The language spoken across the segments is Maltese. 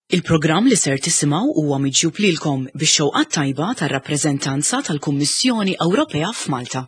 Il-programm li ser tisimgħu huwa miġjub lilkom bix-xewqat tajba tar-rappreżentanza tal-Kummissjoni Ewropea f'Malta.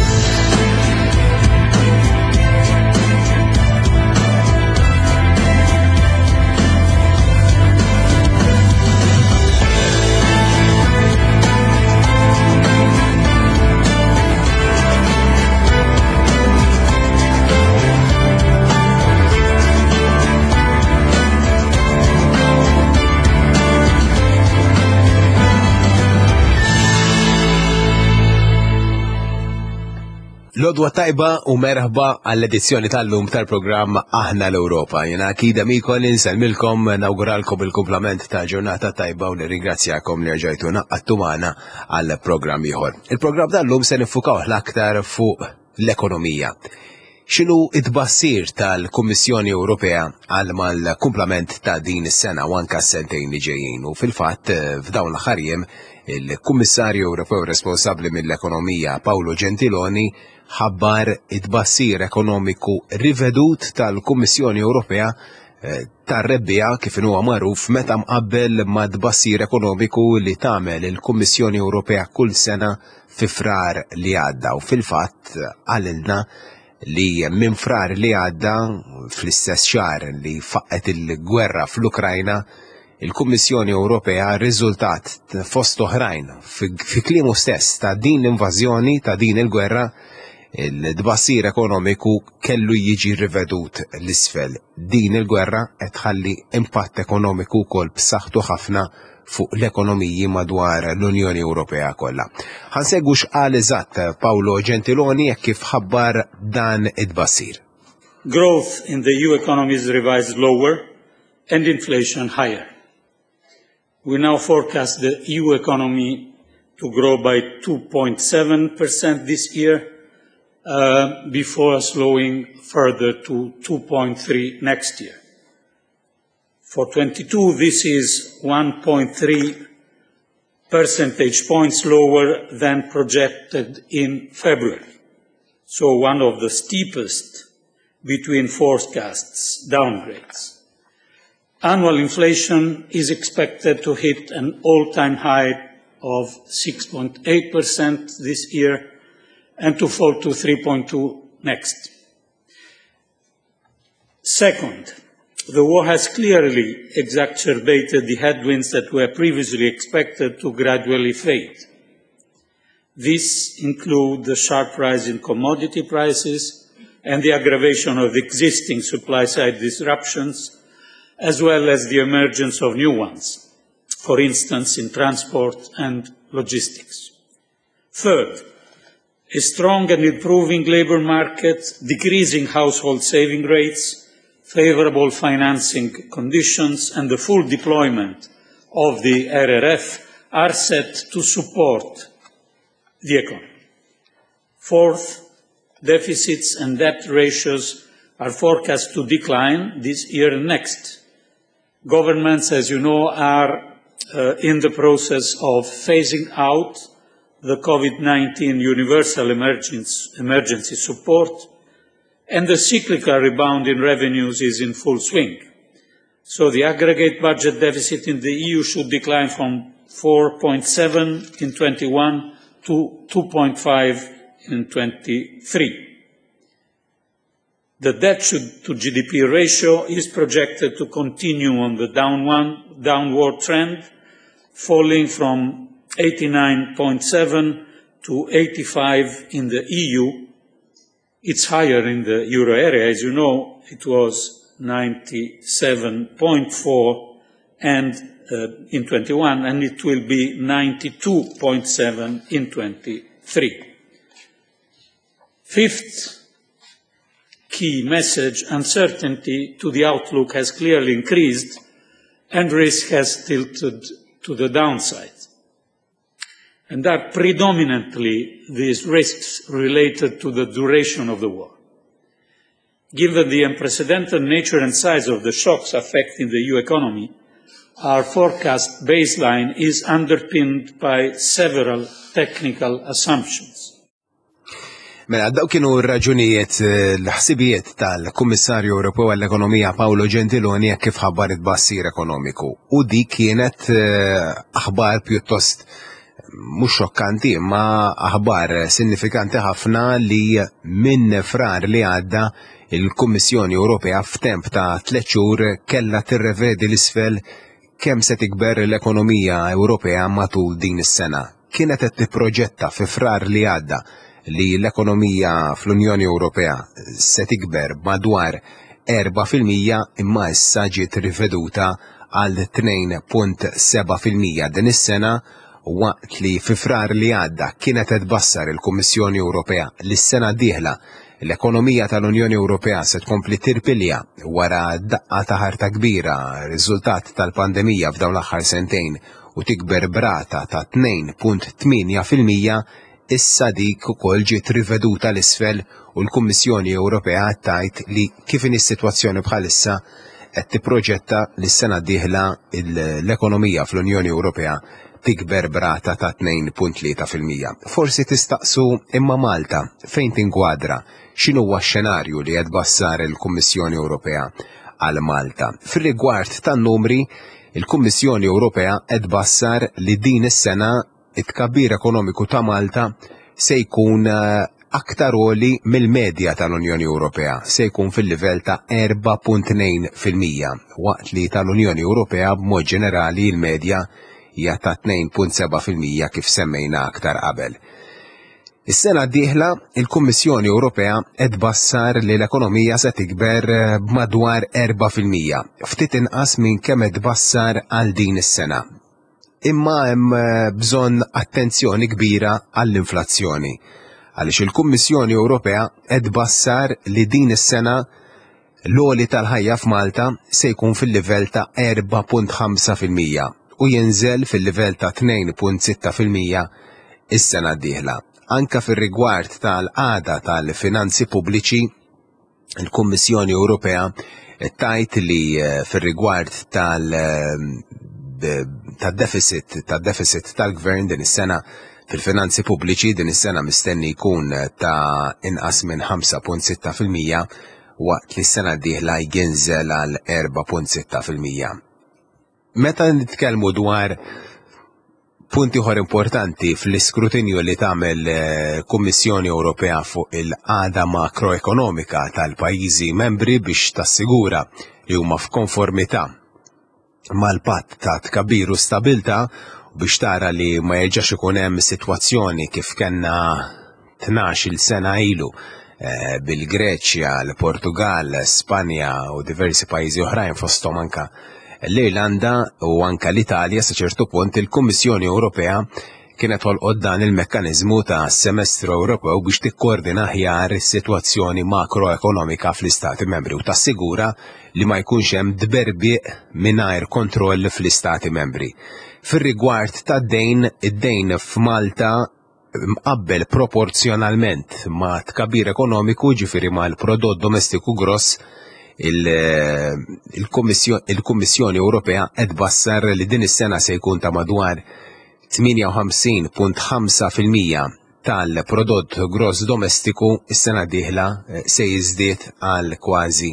Lodwa tajba u merħba għall-edizzjoni tal-lum tal-programm Aħna l-Ewropa. Jena akida mikon inselmilkom, nawguralkom il-komplament ta' ġurnata tajba u nirringrazzjakom li rġajtuna għattumana għall-programm ieħor. Il-programm tal-lum se nifukaw l-aktar fuq l-ekonomija. Xinu id-bassir tal-Kummissjoni Ewropea għal mal-kumplament ta' din is-sena u anka s-sentejn li ġejjin u fil-fatt f'dawn l-ħarjem il-Kummissarju Ewropew responsabbli mill-ekonomija Paolo Gentiloni ħabbar id-bassir ekonomiku rivedut tal-Kummissjoni Ewropea tar-rebbija kif huwa magħruf meta mqabbel ma' d-bassir ekonomiku li tagħmel il-Kummissjoni Ewropea kull sena fi frar li għadda u fil-fatt għalilna li minn frar li għadda fl-istess xahar li faqqet il-gwerra fl-Ukrajna il-Kummissjoni Ewropea riżultat fost oħrajn fi kliemu stess ta' din l-invażjoni ta' din il-gwerra il-tbassir ekonomiku kellu jiġi rivedut l-isfel. Din il-gwerra qed tħalli impatt ekonomiku wkoll b'saħħtu ħafna fuq l-ekonomiji madwar l-Unjoni Ewropea kollha. Ħansegwu x'qal eżatt Paolo Gentiloni jekk kif ħabbar dan id-tbassir. Growth in the EU economy is revised lower and inflation higher. We now forecast the EU economy to grow by 2.7% this year, before slowing further to 2.3% next year. For 22, this is 1.3 percentage points lower than projected in February. So one of the steepest between forecasts downgrades. Annual inflation is expected to hit an all-time high of 6.8% this year and to fall to 3.2% next. Second, the war has clearly exacerbated the headwinds that were previously expected to gradually fade. These include the sharp rise in commodity prices and the aggravation of existing supply-side disruptions, as well as the emergence of new ones, for instance in transport and logistics. Third, a strong and improving labour market, decreasing household saving rates, favourable financing conditions and the full deployment of the RRF are set to support the economy. Fourth, deficits and debt ratios are forecast to decline this year and next. Governments, as you know, are in the process of phasing out the COVID-19 universal emergency support, and the cyclical rebound in revenues is in full swing. So the aggregate budget deficit in the EU should decline from 4.7 in 21 to 2.5 in 23. The debt to GDP ratio is projected to continue on the downward trend, falling from 89.7 to 85 in the EU. It's higher in the euro area. As you know, it was 97.4 and in 21, and it will be 92.7 in 23. Fifth key message, uncertainty to the outlook has clearly increased and risk has tilted to the downside. And that predominantly these risks related to the duration of the war. Given the unprecedented nature and size of the shocks affecting the EU economy, our forecast baseline is underpinned by several technical assumptions. Mela, daw kienu r-raġunijiet l-ħsibijiet tal-Kummissarju Ewropew għall-Ekonomija Paolo Gentiloni kif ħabbar it-bassir ekonomiku. U dik kienet aħbar pjuttost mhux xokkanti, ma aħbar sinifikanti ħafna li minn frar li għadda il-Kummissjoni Ewropea f'temp ta' 3 xhur kellha tirrevedi l-isfel kemm se tikber l-ekonomija Ewropea matul din is-sena. Kienet qed tipproġetta fi frar li għadda li l-ekonomija fl-Unjoni Ewropea se tikber madwar 4% imma issa ġiet riveduta għal 2.7% din is-sena, waqt li fi frar li għadda kienet qed tbassar il-Kummissjoni Ewropea li s-sena d-dieħla l-ekonomija tal-Unjoni Ewropea se tkompli tirpilja wara daqqa ta' ħarta kbira, riżultat tal-pandemija f'dawn l-aħħar sentejn u tikber brata ta' 2.8%. Issa dik ukoll ġiet riveduta l-isfel u l-Kummissjoni Ewropea tajt li kif in is-sitwazzjoni bħalissa qed tipproġetta li s-sena d-dieħla l-ekonomija fl-Unjoni Ewropea tikber brata ta' 2.3%. Forsi tistaqsu imma Malta fejn tinkwadra x'inhu huwa x-xenarju li qed tbassar il-Kummissjoni Ewropea għal Malta. Fir-rigward tan-numri, il-Kummissjoni Ewropea qed tbassar li din is-sena it-tkabbir ekonomiku ta' Malta se jkun aktar għoli mill-medja tal-Unjoni Ewropea, se jkun fil-livell ta' 4.2%, waqt li tal-Unjoni Ewropea b'mod ġenerali l-medja hija ta' 2.7% kif semmejna aktar qabel. Is-sena d-dieħla il-Kummissjoni Ewropea qed tbassar li l-ekonomija se tikber b'madwar 4%, ftit inqas minn kemm qed tbassar għal din is-sena. Imma hemm bżonn attenzjoni kbira għall-inflazzjoni, għaliex il-Kummissjoni Ewropea qed tbassar li din is-sena l-għoli tal-ħajja f'Malta se jkun fil-livell ta' 4.5% u jinżel fil-livell ta' 2.6% is-sena d-dieħla. Anka fir-rigward tal-qagħda tal-finanzi pubbliċi, il-Kummissjoni Ewropea tajt li fir-rigward tad-deficit tal-gvern din is-sena fil-finanzi pubbliċi din is-sena mistenni jkun ta' inqas minn 5.6% waqt li s-sena d-dieħla jinżel għal 4.6%. Meta nitkellmu dwar punti ieħor importanti fl-iskrutinju li tagħmel Kummissjoni Ewropea fuq il-qagħda makroekonomika tal-pajjiżi membri biex tassigura li huma f'konformità mal-patt ta' tkabbir u stabilta biex tara li ma jerġax ikun hemm sitwazzjoni kif kellna 12-il sena ilu bil-Greċja, l-Portugal, Spanja u diversi pajjiżi oħrajn fosthom anka l-Irlanda u anka l-Italja sa ċertu punt il-Kummissjoni Ewropea kienet ħolqot dan il-mekkaniżmu ta' semestru Ewropew biex tikkoordina aħjar is-sitwazzjoni makroekonomika fl-Istati membri u tassigura li ma jkunx hemm dberbieq mingħajr kontroll fl-Istati membri. Fir-rigward tad-dejn, id-dejn f'Malta mqabbel proporzjonalment ma' tkabbir ekonomiku ġifieri mal-prodott domestiku gross il-Kummissjoni Ewropea qed tbassar li din is-sena se jkun ta' madwar 58.5% tal-prodott gross domestiku is-sena d-dieħla se jiżdied għal kważi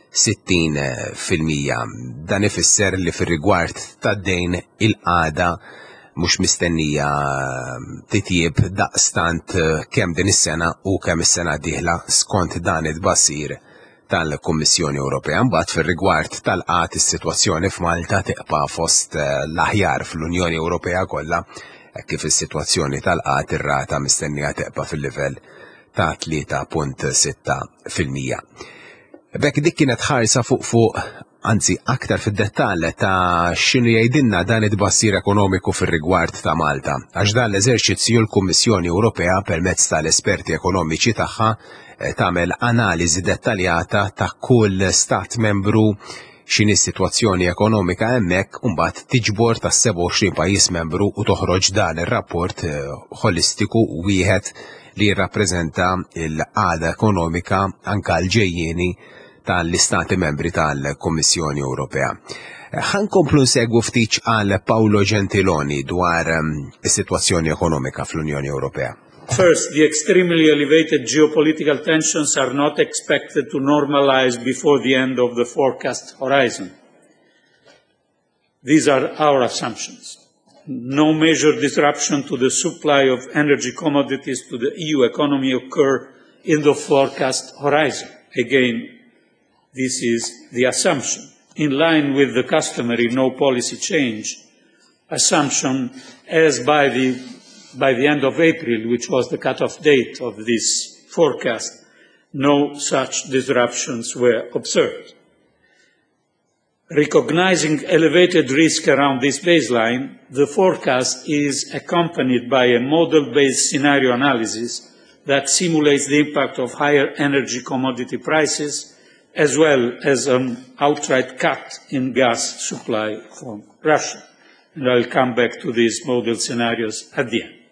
60%. Dan ifisser li fir-rigward tad-dejn il-qagħda mhux mistennija titjieb daqstant kemm din is-sena u kemm is-sena d-dieħla skont dan it-tbassir tal-Kummissjoni Ewropea. Mbagħad fir-rigward tal-qatt is-sitwazzjoni f'Malta teqpa' fost l-aħjar fl-Unjoni Ewropea kollha kif is-sitwazzjoni tal-qatt ir-rata mistennija teqpa' fil-livell ta' 3.6%. Bekk dik kienet ħarsa fuq anzi aktar fid-dettall ta' x'inhu jgħidilna dan it-tbassir ekonomiku fir-rigward ta' Malta. Għax dan l-eżerċizzju l-Kummissjoni Ewropea permezz tal-esperti ekonomiċi tagħha tagħmel analiżi dettaljata ta' kull stat membru x'inhi s-sitwazzjoni ekonomika hemmhekk u mbagħad tiġbor ta' 27 pajjiż membru u toħroġ dan ir-rapport holistiku wieħed li jirrappreżenta l-għada ekonomika anke l-ġejjieni tal-istati membri tal-Kummissjoni Ewropea. Ħankomplu nsegwu ftit għal Paolo Gentiloni dwar is-sitwazzjoni ekonomika fl-Unjoni Ewropea. First, the extremely elevated geopolitical tensions are not expected to normalize before the end of the forecast horizon. These are our assumptions. No major disruption to the supply of energy commodities to the EU economy occur in the forecast horizon. Again, this is the assumption, in line with the customary no policy change assumption, as by the end of April, which was the cut-off date of this forecast, no such disruptions were observed. Recognizing elevated risk around this baseline, the forecast is accompanied by a model-based scenario analysis that simulates the impact of higher energy commodity prices, as well as an outright cut in gas supply from Russia. And I'll come back to these model scenarios at the end.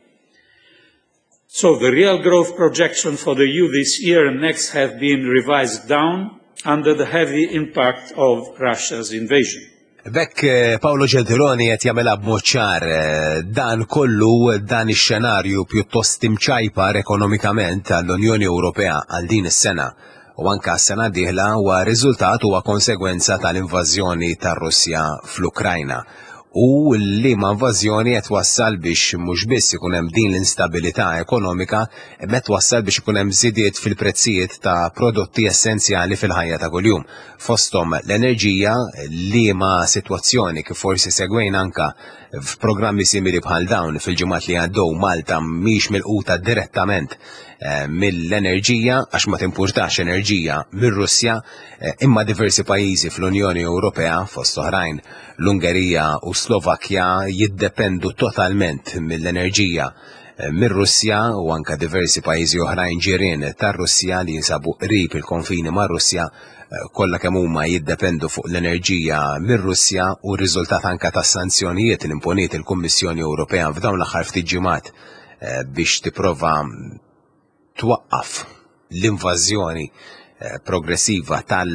So the real growth projection for the EU this year and next have been revised down under the heavy impact of Russia's invasion. Bekk Paolo Gentiloni qed jagħmilha b'mod ċar dan kollu dan ix-xenarju pjuttost imċajpar ekonomikament għall-Unjoni Ewropea għal din is-sena u anke s-sena d-dieħla huwa riżultat huwa konsegwenza tal-invażjoni tar-Russja fl-Ukrajna. U li ma' invażjoni qed wassal biex mhux biss ikun hemm din l-instabilità ekonomika, imma wassal biex ikun hemm żidiet fil-prezzijiet ta' prodotti essenzjali fil-ħajja ta' kuljum. Fosthom l-enerġija li ma' sitwazzjoni kif forsi segwejn anka f'programmi simili bħal dawn fil-ġimgħat li għaddew Malta mhix milquta direttament mill-enerġija għax ma timpurtax enerġija mir-Russja, imma diversi pajjiżi fl-Unjoni Ewropea fost oħrajn l-Ungerija u Slovakkja jiddependu totalment mill-enerġija mir-Russja u anka diversi pajjiżi oħrajn ġirien tar-Russja li jinsabu qrib il-konfini mar-Russja kollha kemm huma jiddependu fuq l-enerġija mir-Russja u r-riżultat anka tas-sanzjonijiet li imponiet il-Kummissjoni Ewropea f'dawn l-aħħar ftit ġimgħat biex tipprova twaqqaf l-invażjoni progressiva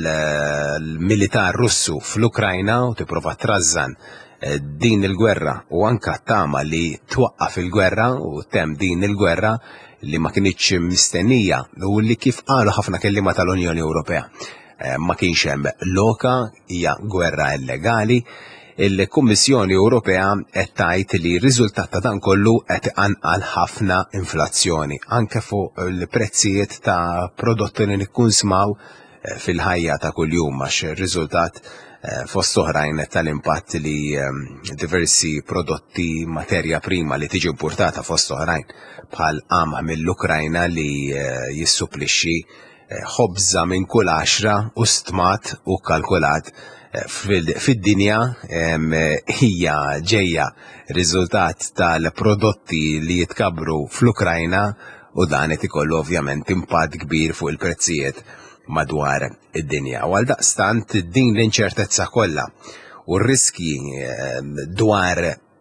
tal-militar Russu fl-Ukrajna u tipprova trażżan din il-gwerra u anka tama li twaqqaf il-gwerra u tem din il-gwerra li ma kienitx mistennija u li kif qalu ħafna kelliema tal-Unjoni Ewropea. Ma kienx hemm loka, hija gwerra illegali. Il-Kummissjoni Ewropea qed tgħid li r-riżultat ta' dan kollu qed iqanqal ħafna inflazzjoni anke fuq il-prezzijiet ta' prodotti li nikkonsmaw fil-ħajja ta' kuljum għax ir-riżultat fost oħrajn tal-impatt li diversi prodotti materja prima li tiġi importata fost oħrajn bħal qamħ mill-Ukrajna li jissupplixxi ħobża minn kull 10 u stmat u kalkulat fid-dinja hija ġejja riżultat tal-prodotti li jitkabru fl-Ukrajna u dan qed ikollu ovvjament impatt kbir fuq il-prezzijiet madwar id-dinja. U għaldaqstant din l-inċertezza kollha u r-riski dwar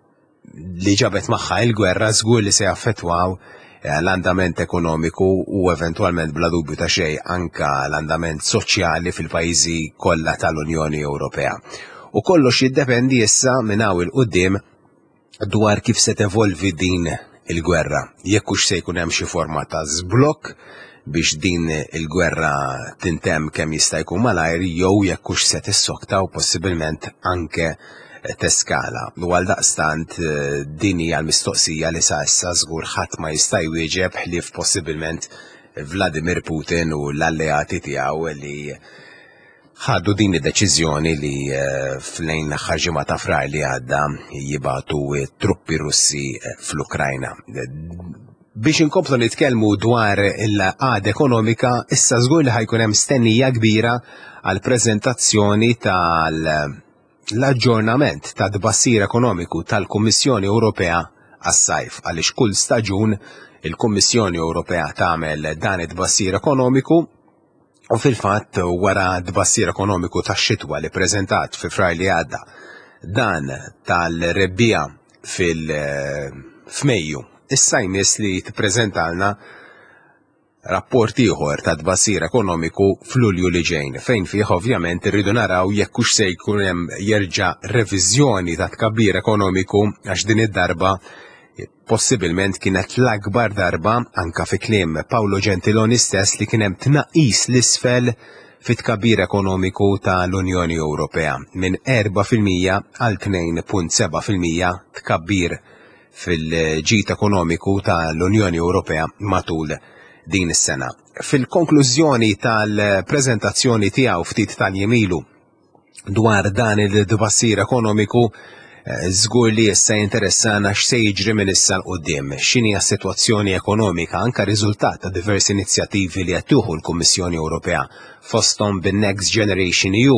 li ġabet magħha il-gwerra żgur li se jaffettwaw l-andament ekonomiku u eventwalment bla dubju ta' xejn anka l-andament soċjali fil-pajjiżi kollha tal-Unjoni Ewropea. U kollox jiddependi issa minn hawn il-qudiem dwar kif se tevolvi din il-gwerra. Jekk hux se jkun hemm xi forma ta' żblokk biex din il-gwerra tintemm kemm jista' jkun malajr jew jekk hux se tissokta u possibilment anke teskala. U għaldaqstant din hija l-mistoqsija li sa issa żgur ħadd ma jista' jwieġeb ħlief possibilment Vladimir Putin u l-alleati tiegħu li ħadu din id-deċiżjoni li f'lejn l-aħħar ġimgħa ta' frar li għadda jibgħatu truppi Russi fl-Ukrajna. Biex inkomplu nitkellmu dwar il-qagħda ekonomika, issa żgur li ħajkun hemm stennija kbira għal preżentazzjoni l-aġġornament ta' tbassir ekonomiku tal-Kummissjoni Ewropea għas-sajf għaliex kull staġun il-Kummissjoni Ewropea tagħmel dan it-tbassir ekonomiku u fil-fatt wara tbassir ekonomiku tax-xitwa li preżentat fi frar li għadda dan tal-rebbija f'Mejju. Issa jmiss li tippreżentalna rapport ieħor ta' tbassir ekonomiku f'Lulju li ġejn, fejn fih ovvjament irridu naraw jekk hux se jkun hemm jerġa' reviżjoni ta' tkabbir ekonomiku għax din id-darba Possibilment kienet l-akbar darba anka fi kliem Paolo Gentiloni stess li kien hemm tnaqqis l-isfel fit-tkabbir ekonomiku tal-Unjoni Ewropea minn 4% għal 2.7% tkabbir fil-ġid ekonomiku tal-Unjoni Ewropea matul din is-sena. Fil-konklużjoni tal-preżentazzjoni tiegħu ftit tal-jemilu dwar dan il-tbassir ekonomiku, żgur li issa jinteressana x'se jiġri minn issa l-qudiem, x'inhi s-sitwazzjoni ekonomika anke riżultat ta' diversi inizjattivi li qed tieħu l-Kummissjoni Ewropea fosthom bin-Next Generation EU,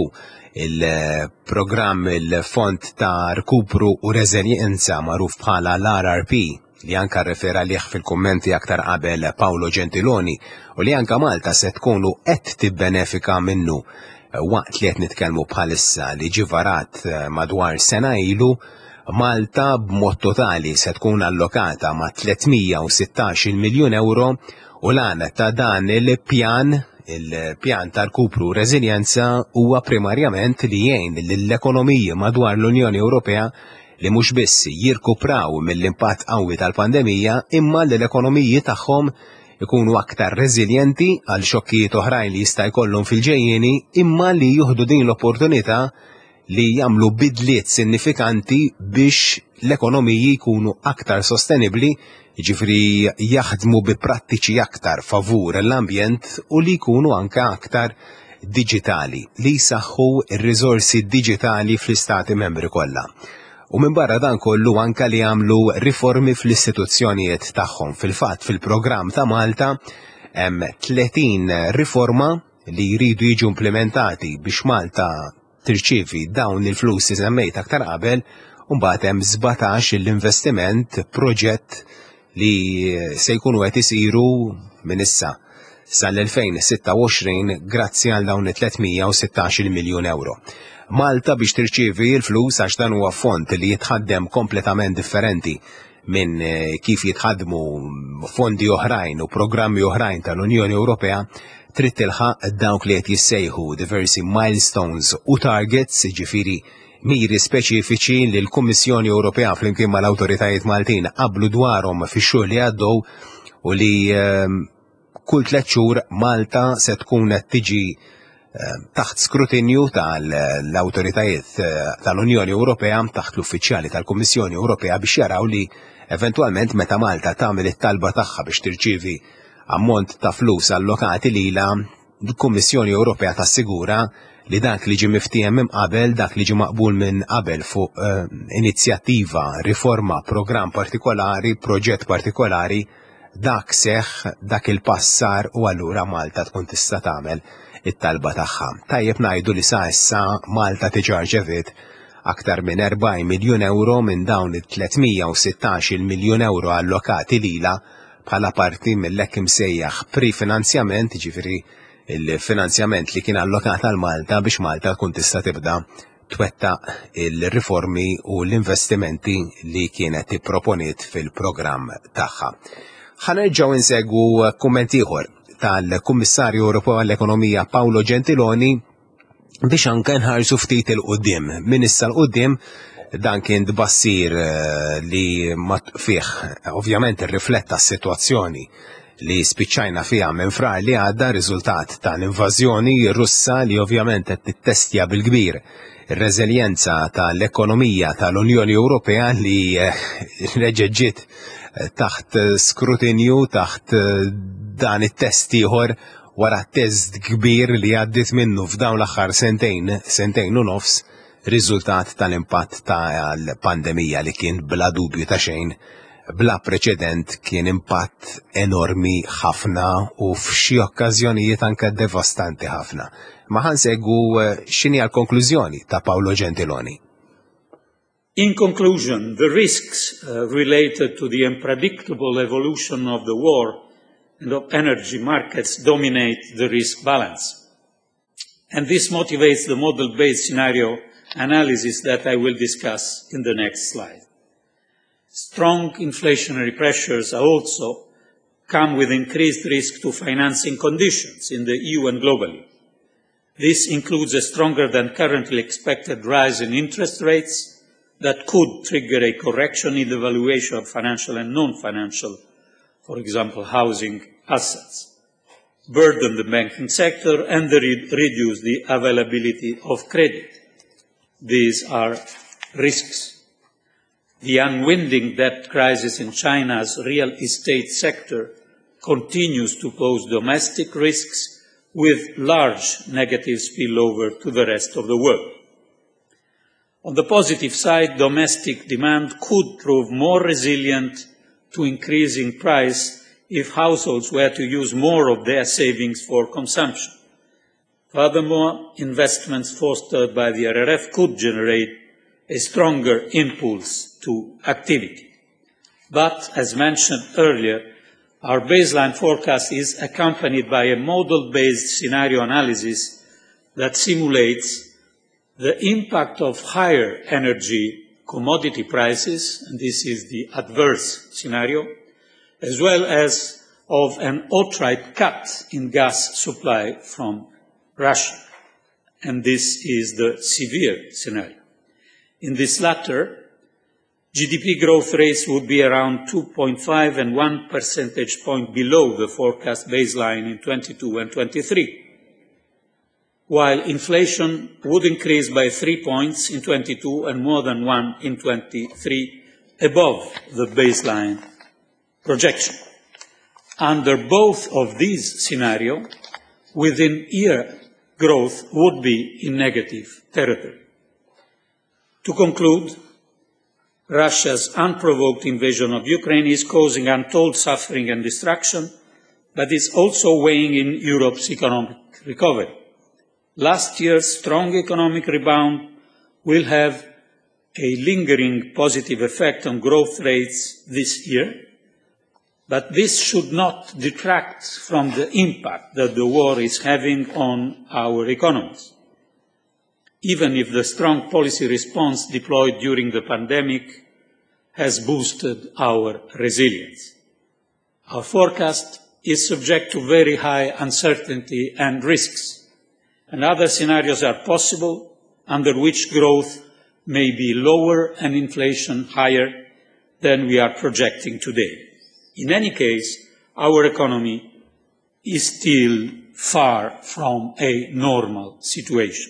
il-programm il-Fond ta' Rkupru u Reżiljenza magħruf bħala l-RRP li anka rrefera liħ fil-kummenti aktar qabel Paolo Gentiloni u li anka Malta se tkunu qed tibbenefika minnu waqt li qed nitkellmu bħalissa li ġie varat madwar sena ilu. Malta b'mod totali se tkun allokata ma' 316 miljun euro u l-għana ta' dan il-pjan ta' rkupru u reżiljenza huwa primarjament li jgħin lill-ekonomiji madwar l-Unjoni Ewropea li mhux biss jirkupraw mill-impatt qawwi tal-pandemija imma li l-ekonomiji tagħhom ikunu aktar reżiljenti għal xokkijiet oħrajn li jista' jkollhom fil-ġejjieni imma li jieħdu din l-opportunità li jagħmlu bidliet sinifikanti biex l-ekonomiji jkunu aktar sostenibbli, jiġifieri jaħdmu bi prattiċi aktar favur l-ambjent u li jkunu anke aktar diġitali li jsaħħu r-riżorsi diġitali fl-istati membri kollha. U minn barra dan kollu anka li għamlu riformi fl-istituzzjonijiet tagħhom. Fil-fatt fil-programm ta' Malta hemm 30 riforma li jridu jiġu implementati biex Malta tirċievi dawn il-flus li semmejt aktar qabel u mbagħad hemm 17 l-investiment proġett li se jkunu qed isiru minn issa sal-2026 grazzi għal dawn 316 miljun euro. Malta biex tirċievi l-flus għax dan huwa fond li jitħaddem kompletament differenti minn kif jitħaddmu fondi oħrajn u programmi oħrajn tal-Unjoni Ewropea, trid tilħaq dawk li qed jissejħu diversi milestones u targets, ġifieri miri speċifiċi li l-Kummissjoni Ewropea flimkien mal-awtoritajiet Maltin qablu dwarhom fix-xhur li għaddew u li kull 3 xhur Malta se tkun qed tiġi taħt skrutinju tal-awtoritajiet tal-Unjoni Ewropea taħt l-uffiċjali tal-Kummissjoni Ewropea biex jaraw li eventwalment meta Malta tagħmel it-talba tagħha biex tirċievi ammont ta' flus allokati lilha, l-Kummissjoni Ewropea tassigura li dak li ġie miftiem minn qabel, dak li ġie maqbul minn qabel fuq inizjattiva, riforma, programm partikolari, proġett partikolari, dak seħħ, dak il-passar u allura Malta tkun tista' tagħmel it-talba tagħha. Tajjeb ngħidu li sa issa Malta diġà rċeviet aktar minn 40 miljun euro minn dawn it-316 miljun euro allokati lilha bħala parti mill-hekk imsejjaħ pre-finanzjament, ġifieri il-finanzjament li kien allokat għal Malta biex Malta tkun tista' tibda twettaq il-riformi u l-investimenti li kienet ipproponiet fil-programm tagħha. Ħanerġgħu insegwu kumment ieħor tal-Kummissarju Ewropew għall-Ekonomija Paolo Gentiloni biex anke nħarsu ftit il-qudiem. Min issa l-qudiem dan kien tbassir li fih ovvjament irrifletta s-sitwazzjoni li spiċċajna fiha minn frar li għadda riżultat tal-invażjoni Russa li ovvjament qed tittestja bil-kbir ir-reżiljenza tal-ekonomija tal-Unjoni Ewropea li reġgħet taħt skrutinju taħt dan it-test ieħor wara test kbir li għaddit minnu f'dawn l-aħħar sentejn u nofs riżultat tal-impatt tal-pandemija li kien bla dubju ta' xejn bla preċedent kien impatt enormi ħafna u f'xi okkażjonijiet anke devastanti ħafna. Ma ħansegwu x'inhi l-konklużjoni ta' Paolo Gentiloni. In conclusion, the risks related to the unpredictable evolution of the war and of energy markets dominate the risk balance. And this motivates the model-based scenario analysis that I will discuss in the next slide. Strong inflationary pressures also come with increased risk to financing conditions in the EU and globally. This includes a stronger than currently expected rise in interest rates that could trigger a correction in the valuation of financial and non-financial, for example, housing assets, burden the banking sector, and reduce the availability of credit. These are risks. The unwinding debt crisis in China's real estate sector continues to pose domestic risks with large negative spillover to the rest of the world. On the positive side, domestic demand could prove more resilient to increasing price if households were to use more of their savings for consumption. Furthermore, investments fostered by the RRF could generate a stronger impulse to activity. But, as mentioned earlier, our baseline forecast is accompanied by a model-based scenario analysis that simulates the impact of higher energy commodity prices, and this is the adverse scenario, as well as of an outright cut in gas supply from Russia, and this is the severe scenario. In this latter, GDP growth rates would be around 2.5 and 1 percentage point below the forecast baseline in 22 and 23, while inflation would increase by 3 points in 22 and more than 1 in 23, above the baseline projection. Under both of these scenarios, within-year growth would be in negative territory. To conclude, Russia's unprovoked invasion of Ukraine is causing untold suffering and destruction, but is also weighing in Europe's economic recovery. Last year's strong economic rebound will have a lingering positive effect on growth rates this year, but this should not detract from the impact that the war is having on our economies. Even if the strong policy response deployed during the pandemic has boosted our resilience. Our forecast is subject to very high uncertainty and risks, and other scenarios are possible under which growth may be lower and inflation higher than we are projecting today. In any case, our economy is still far from a normal situation.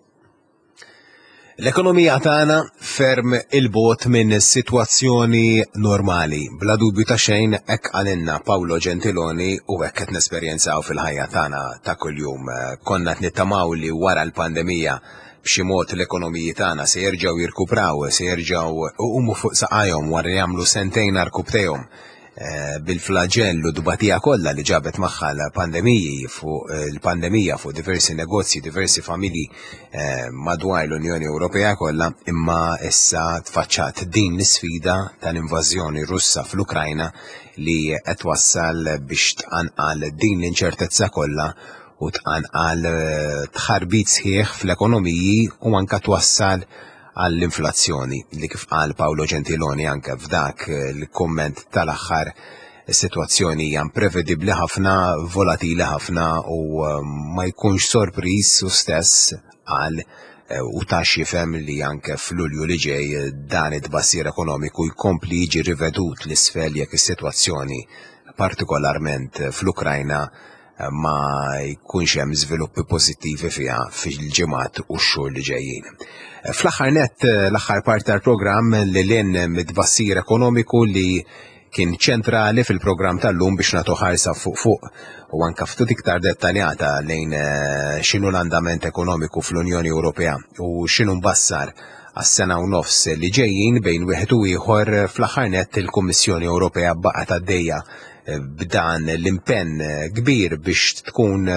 L-ekonomija tagħna ferm il-bot minn sitwazzjoni normali. Bla dubju ta' xejn hekk għalilna Paolo Gentiloni u hekk qed nesperjenzaw fil-ħajja tagħna ta' kuljum. Konna qed nittamaw li wara l-pandemija b'xi mod l-ekonomiji tagħna se jerġgħu jirkupraw, se jerġgħu iqumu fuq saqajhom wara li jagħmlu sentejn arkubtejhom bil-flaġell u d-batija kollha li ġabet magħha l-pandemija fuq diversi negozji, diversi familji madwar l-Unjoni Ewropea kollha, imma issa tfaċċat din l-isfida tal-invażjoni Russa fl-Ukrajna li qed wassal biex tqanqal din l-inċertezza kollha u tqanqal tħarbit sħiħ fl-ekonomiji u anke twassal għall-inflazzjoni li kif qal Paolo Gentiloni anke f'dak il-kumment tal-aħħar is-sitwazzjoni hija imprevedibbli ħafna, volatili ħafna u ma jkunx sorpriż u stess qal u tax jifhem li anke f'Lulju li ġej dan it-tbassir ekonomiku jkompli jiġi rivedut l-isfel jekk is-sitwazzjoni partikolarment fl-Ukrajna ma jkunx hemm żviluppi pożittivi fiha fil-ġimgħat u x-xhur li ġejjin. Fl-aħħar nett l-aħħar part tal-programm li lien mid-tbassir ekonomiku li kien ċentrali fil-programm tal-lum biex nagħtu ħarsa fuq u anke ftit iktar dettaljata lejn x'inhu l-andament ekonomiku fl-Unjoni Ewropea u x'inhu mbassar għas-sena u nofs li ġejjin bejn wieħed u ieħor fl-aħħar nett il-Kummissjoni Ewropea baqgħet għaddejja b'dan l-impenn kbir biex tkun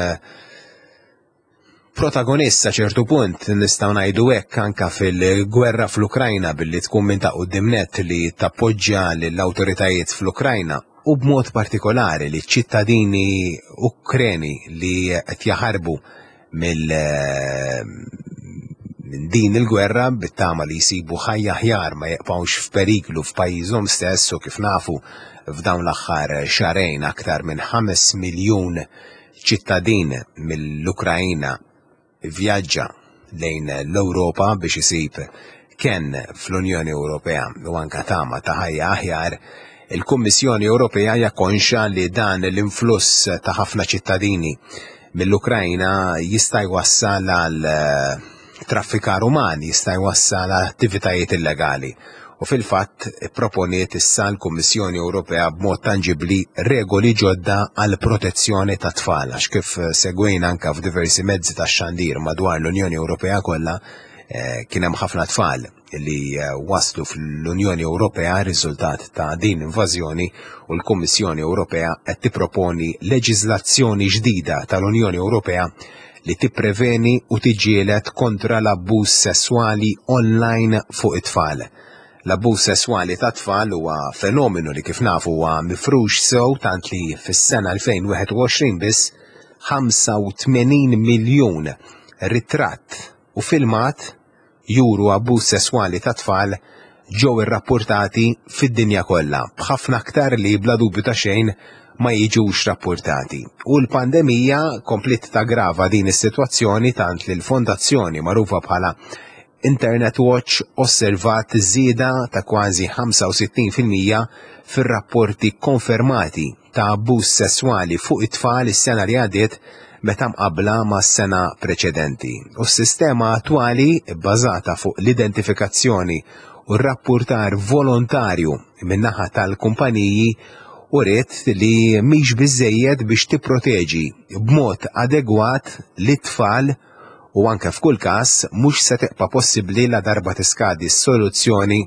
protagonista ċertu punt nistgħu ngħidu hekk anke fil-gwerra fl-Ukrajna billi tkun minn ta' quddiem nett li tappoġġja lill-awtoritajiet fl-Ukrajna u b'mod partikolari li ċ-ċittadini Ukreni li qed jaħarbu minn din il-gwerra bit-tama li jsibu ħajja aħjar ma jibqgħux f'periklu f'pajjiżhom stess u kif nafu f'dawn l-aħħar xarejn aktar minn 5 miljun ċittadin mill-Ukrajna vjaġġa lejn l-Ewropa biex isib ken fl-Unjoni Ewropea u anke tama ta' ħajja aħjar, il-Kummissjoni Ewropea hija konxa li dan l-influss ta' ħafna ċittadini mill-Ukrajna jista' jwassal għal traffikar umani, jista' jwassal għal attivitajiet illegali. U fil-fatt proponiet issa l-Kummissjoni Ewropea b'mod tanġibli regoli ġodda għal protezzjoni ta' tfal, għax kif segwejna anke f'diversi mezzi ta' xandir madwar l-Unjoni Ewropea kollha kien hemm ħafna tfal li waslu fl-Unjoni Ewropea riżultat ta' din invażjoni u l-Kummissjoni Ewropea qed tipproponi leġiżlazzjoni ġdida tal-Unjoni Ewropea li tippreveni u tiġġieled kontra l-abbuż sesswali online fuq it-tfal. L-abbuż sesswali ta' tfal huwa fenomenu li kif nafu huwa mifrux sew tant li fis-sena 2021 biss 85 miljun ritratt u filmat juru abbuż sesswali ta' tfal ġew irrappurtati fid-dinja kollha, b'ħafna aktar li bla dubju ta' xejn ma jiġux rapportati. U l-pandemija komplit taggrava din is-sitwazzjoni tant li l-fondazzjoni magħrufa bħala Internet Watch osservat żieda ta' kważi 65% fir-rapporti konfermati ta' abbuż sesswali fuq it-tfal is-sena li għaddiet meta mqabbla mas-sena preċedenti. U s-sistema attwali bbażata fuq l-identifikazzjoni u r-rappurtar volontarju min-naħa tal-kumpaniji uriet li mhix biżżejjed biex tipproteġi b'mod adegwat lit-tfal u anke f'kull każ mhux se tibqa' possibbli la darba tiskadi s-soluzzjoni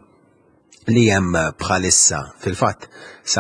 li hemm bħalissa. Fil-fatt sa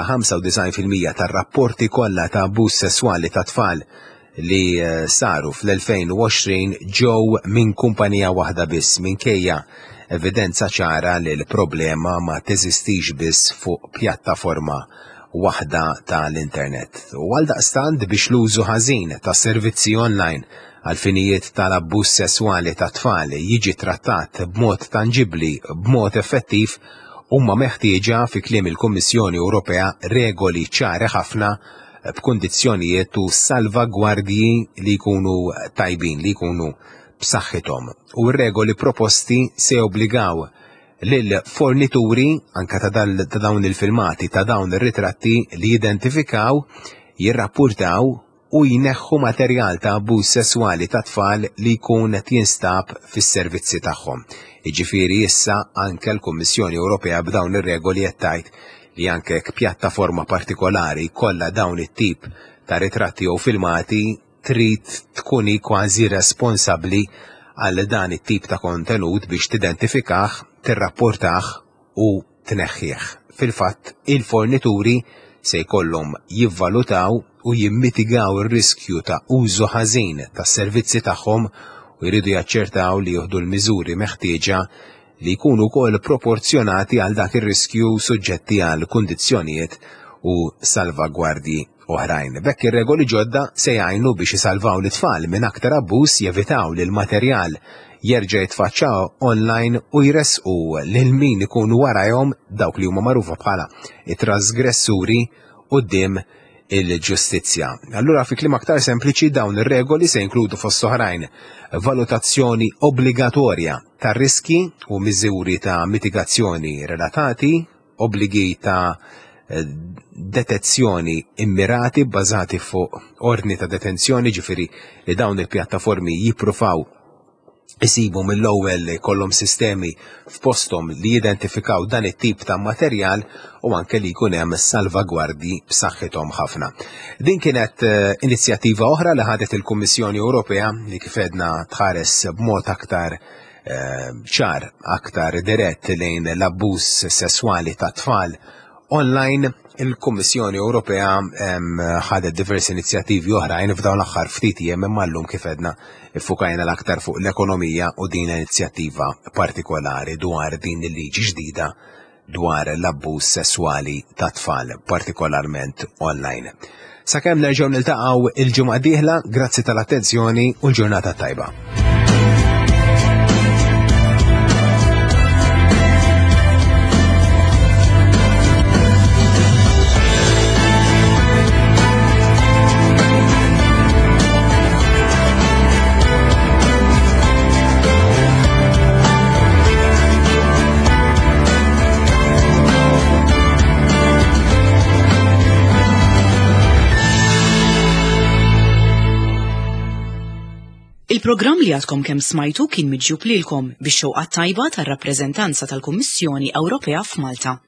95% tar-rapporti kollha ta' abbuż sesswali ta' tfal li saru fl-2020 ġew minn kumpanija waħda biss minkejja evidenza ċara li l-problema ma teżistix biss fuq pjattaforma waħda tal-internet. U għaldaqstant biex l-użu ħażin ta' servizzi online għal finijiet tal-abbuż sesswali ta' tfal jiġi trattat b'mod tanġibli, b'mod effettiv, huma meħtieġa fi kliem il-Kummissjoni Ewropea regoli ċari ħafna b'kundizzjonijiet u salvagwardji li jkunu tajbin, li jkunu b'saħħithom. U r-regoli proposti se obbligaw lil fornituri anke ta' dawn il-filmati, ta' dawn ir-ritratti li jidentifikaw, jirrappurtaw u jneħħu materjal ta' abbuż sesswali ta' tfal li jkun qed jinstab fis-servizzi tagħhom. Jiġifieri issa anke l-Kummissjoni Ewropea b'dawn ir-regoli qed tgħid li anke pjattaforma partikolari kollha dawn it-tip ta' ritratti u filmati trid tkuni kważi responsabbli għal dan it-tip ta' kontenut biex tidentifikah, tirrapportah u tneħħih. Fil-fatt, il-fornituri se jkollhom jivvalutaw u jimmitigaw ir-riskju ta' użu ħażin tas-servizzi tagħhom u jridu jaċċertaw li jieħdu l-miżuri meħtieġa li jkunu wkoll proporzjonati għal dak ir-riskju suġġetti għal kundizzjonijiet u salvagwardji oħrajn. Bekk ir-regoli ġodda se jgħinu biex isalvaw l-tfal minn aktar abbuż, jevitaw li l-materjal jerġa' jitfaċċaw online u jresqu lil min ikunu warahom dawk li huma magħrufa bħala it-trasgressuri quddiem il-ġustizzja. Allura fi kliem aktar sempliċi dawn ir-regoli se jinkludu fost oħrajn valutazzjoni obbligatorja tar riski u miżuri ta' mitigazzjoni relatati, obbligi ta' detezzjoni immirati bbażati fuq ordni ta' detenzjoni, ġifieri li dawn il-pjattaformi jippruvaw isibu mill-ewwel kollhom sistemi f'posthom li jidentifikaw dan it-tip ta' materjal u anke li jkun hemm salvagwardji b'saħħithom ħafna. Din kienet inizjattiva oħra li ħadet il-Kummissjoni Ewropea li kif għedna tħares b'mod aktar ċar, aktar dirett lejn l-abbuż sesswali ta' tfal online. Il-Kummissjoni Ewropea ħadet diversi inizjattivi oħrajn f'dawn l-aħħar ftit ijiem imma llum kif għedna iffukajna l-aktar fuq l-ekonomija u din inizjattiva partikolari dwar din il-liġi ġdida dwar l-abbuż sesswali ta' tfal, partikolarment online. Sakemm nerġgħu niltaqgħu il-ġimgħa d-dieħla, grazzi tal-attenzjoni u l-ġurnata tajba. Il-programm li għadkom kemm smajtu kien miġjub lilkom bix-xewqat tajba tar-rappreżentanza tal-Kummissjoni Ewropea f'Malta.